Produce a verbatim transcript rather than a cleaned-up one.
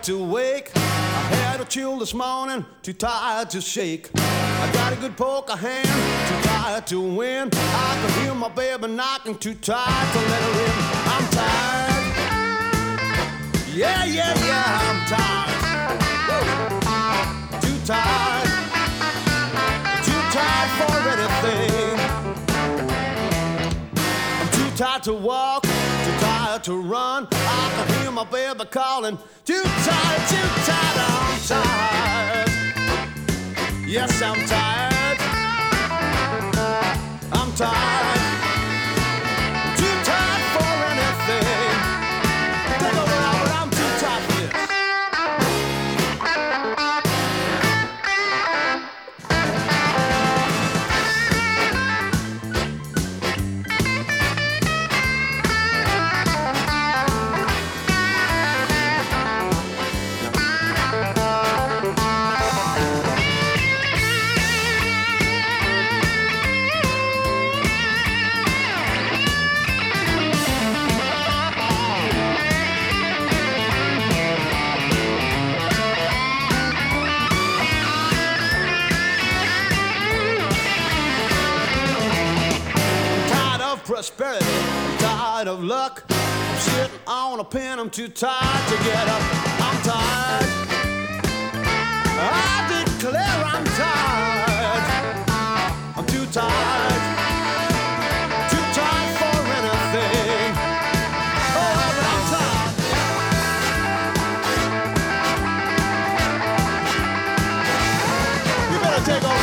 to wake. I had a chill this morning, too tired to shake. I got a good poker hand, too tired to win. I can hear my baby knocking, too tired to let her in. I'm tired. Yeah, yeah, yeah, I'm tired. Whoa. Too tired. Too tired for anything. I'm too tired to walk, too tired to run. I can hear my baby calling. Too tired, too tired, I'm tired. Yes, I'm tired. I'm tired. Too tired for anything. Take over now, but I'm too tired for this. Prosperity, I'm tired of luck. I'm sitting on a pen, I'm too tired to get up. I'm tired. I declare I'm tired. I'm too tired. Too tired for anything. Oh, but I'm tired. You better take over.